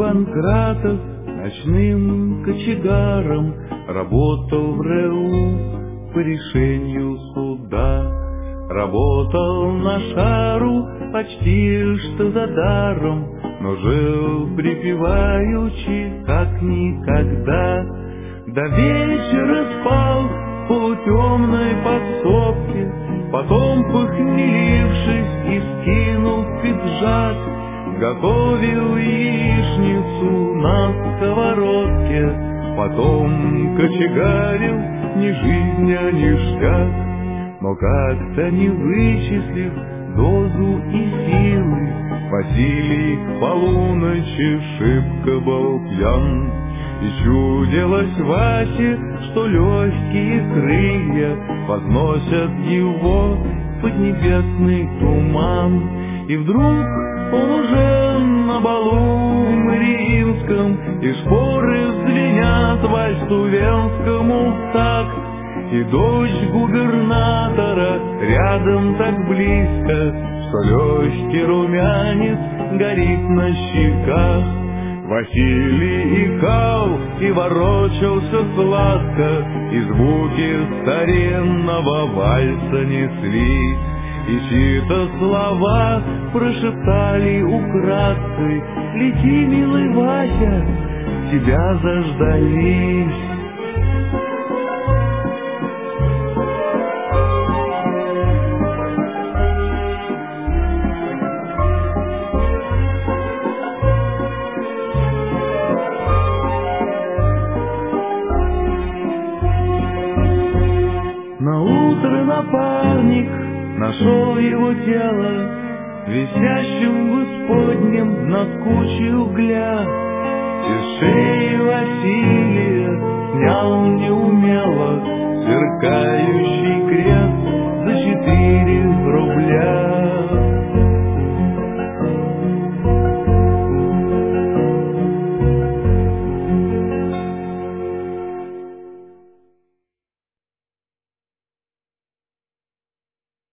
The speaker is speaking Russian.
Панкратов ночным кочегаром работал в РЭУ по решению суда. Работал на шару почти что за даром, но жил припеваючи, как никогда. До вечера спал в полутемной подсобке, потом, похмелившись и скинув пиджак, готовил яичницу на сковородке, потом кочегарил ни жизнь, а ништяк. Но как-то не вычислив дозу и силы, Василий к полуночи шибко был пьян. И чудилось Васе, что легкие крылья возносят его в поднебесный туман. И вдруг он уже на балу Мариинском, и шпоры звенят вальсу венскому в такт. И дочь губернатора рядом так близко, что легкий румянец горит на щеках. Василий икал и ворочался сладко, и звуки старинного вальса неслись, и чьи-то слова прошептали украдкой: «Лети, милый Вася, тебя заждались». Наутро напарник нашел его тело висящим в исподнем над кучей угля. Из шеи Василия снял неумело, сверкая